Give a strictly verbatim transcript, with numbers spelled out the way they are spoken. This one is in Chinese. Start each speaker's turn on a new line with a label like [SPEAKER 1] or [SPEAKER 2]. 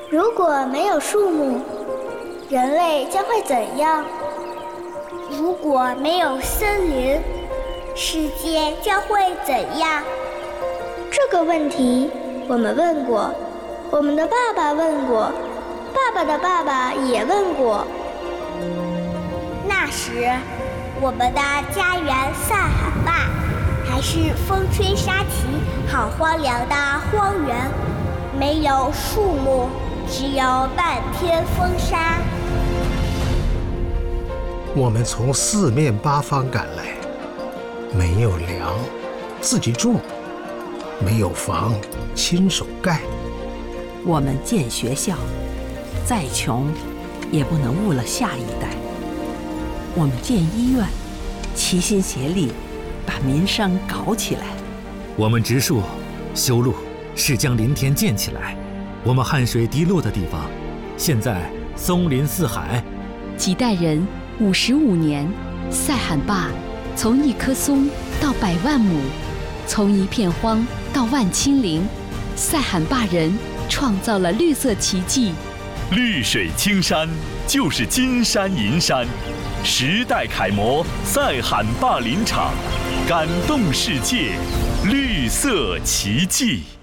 [SPEAKER 1] 如果没有树木，人类将会怎样？
[SPEAKER 2] 如果没有森林，世界将会怎样？
[SPEAKER 1] 这个问题我们问过，我们的爸爸问过，爸爸的爸爸也问过。
[SPEAKER 2] 那时，我们的家园塞罕坝还是风吹沙起、好荒凉的荒原，没有树木，只有漫天风沙。
[SPEAKER 3] 我们从四面八方赶来，没有粮，自己种；没有房，亲手盖。
[SPEAKER 4] 我们建学校，再穷，也不能误了下一代。我们建医院，齐心协力，把民生搞起来。
[SPEAKER 5] 我们植树、修路，是将林田建起来。我们汗水滴落的地方，现在松林四海。
[SPEAKER 6] 几代人，五十五年，塞罕坝从一棵松到百万亩，从一片荒到万顷林，塞罕坝人创造了绿色奇迹。
[SPEAKER 7] 绿水青山就是金山银山，时代楷模塞罕坝林场，感动世界，绿色奇迹。